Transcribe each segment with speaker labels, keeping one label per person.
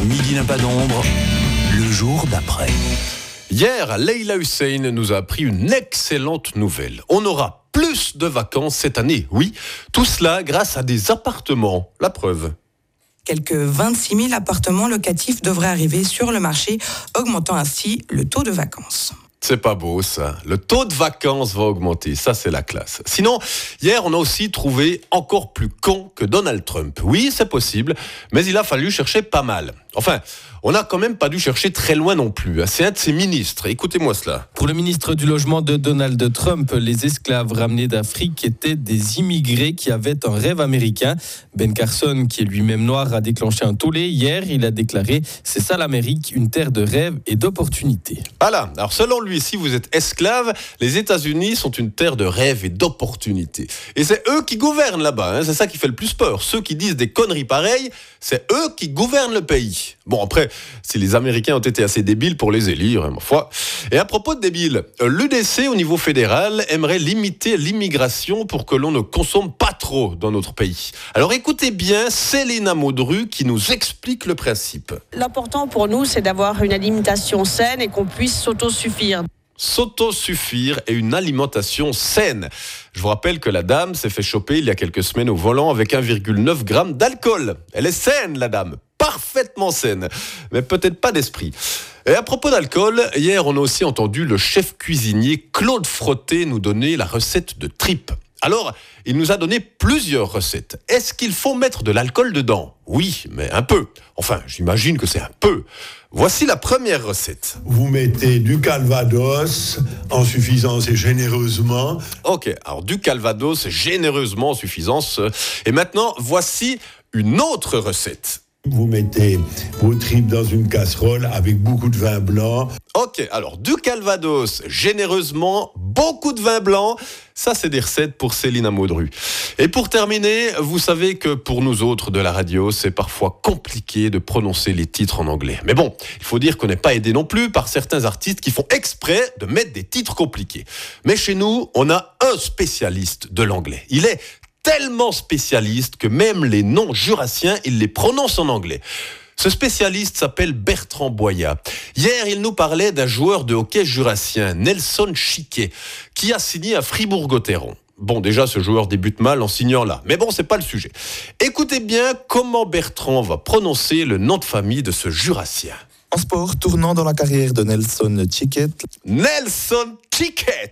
Speaker 1: Midi n'a pas d'ombre, le jour d'après.
Speaker 2: Hier, Leila Hussein nous a appris une excellente nouvelle. On aura plus de vacances cette année, oui. Tout cela grâce à des appartements. La preuve.
Speaker 3: Quelques 26 000 appartements locatifs devraient arriver sur le marché, augmentant ainsi le taux de vacances.
Speaker 2: C'est pas beau ça. Le taux de vacances va augmenter, ça c'est la classe. Sinon, hier on a aussi trouvé encore plus con que Donald Trump. Oui, c'est possible, mais il a fallu chercher pas mal. Enfin, on n'a quand même pas dû chercher très loin non plus. C'est un de ses ministres. Écoutez-moi cela.
Speaker 4: Pour le ministre du Logement de Donald Trump, les esclaves ramenés d'Afrique étaient des immigrés qui avaient un rêve américain. Ben Carson, qui est lui-même noir, a déclenché un tollé. Hier, il a déclaré « C'est ça l'Amérique, une terre de rêve et d'opportunités ». Voilà.
Speaker 2: Alors selon lui, si vous êtes esclave, les États-Unis sont une terre de rêve et d'opportunités. Et c'est eux qui gouvernent là-bas. C'est ça qui fait le plus peur. Ceux qui disent des conneries pareilles, c'est eux qui gouvernent le pays. Bon, après, si les Américains ont été assez débiles pour les élire, ma foi. Et à propos de débiles, l'UDC au niveau fédéral aimerait limiter l'immigration pour que l'on ne consomme pas trop dans notre pays. Alors écoutez bien Céline Maudru qui nous explique le principe.
Speaker 5: L'important pour nous, c'est d'avoir une alimentation saine et qu'on puisse s'autosuffire.
Speaker 2: S'autosuffire et une alimentation saine. Je vous rappelle que la dame s'est fait choper il y a quelques semaines au volant avec 1,9 g d'alcool. Elle est saine, la dame. Parfaitement saine, mais peut-être pas d'esprit. Et à propos d'alcool, hier on a aussi entendu le chef cuisinier Claude Frotté nous donner la recette de tripes. Alors, il nous a donné plusieurs recettes. Est-ce qu'il faut mettre de l'alcool dedans ? Oui, mais un peu. Enfin, j'imagine que c'est un peu. Voici la première recette.
Speaker 6: Vous mettez du calvados en suffisance et généreusement.
Speaker 2: Ok, alors du calvados généreusement en suffisance. Et maintenant, voici une autre recette.
Speaker 6: Vous mettez vos tripes dans une casserole avec beaucoup de vin blanc.
Speaker 2: Ok, alors du calvados généreusement, beaucoup de vin blanc. Ça, c'est des recettes pour Céline Maudru. Et pour terminer, vous savez que pour nous autres de la radio, c'est parfois compliqué de prononcer les titres en anglais. Mais bon, il faut dire qu'on n'est pas aidé non plus par certains artistes qui font exprès de mettre des titres compliqués. Mais chez nous, on a un spécialiste de l'anglais. Il est tellement spécialiste que même les noms jurassiens, il les prononce en anglais. Ce spécialiste s'appelle Bertrand Boyat. Hier, il nous parlait d'un joueur de hockey jurassien, Nelson Chiquet, qui a signé à Fribourg-Gotteron. Bon, déjà, ce joueur débute mal en signant là. Mais bon, c'est pas le sujet. Écoutez bien comment Bertrand va prononcer le nom de famille de ce jurassien.
Speaker 7: En sport, tournant dans la carrière de Nelson Chiquet.
Speaker 2: Nelson Chiquet.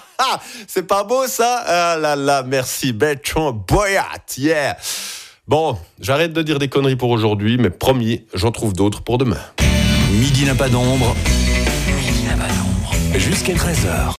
Speaker 2: C'est pas beau ça ? Ah là là, merci Bertrand Boyat, yeah. Bon, j'arrête de dire des conneries pour aujourd'hui, mais promis, j'en trouve d'autres pour demain.
Speaker 1: Midi n'a pas d'ombre, jusqu'à 13h.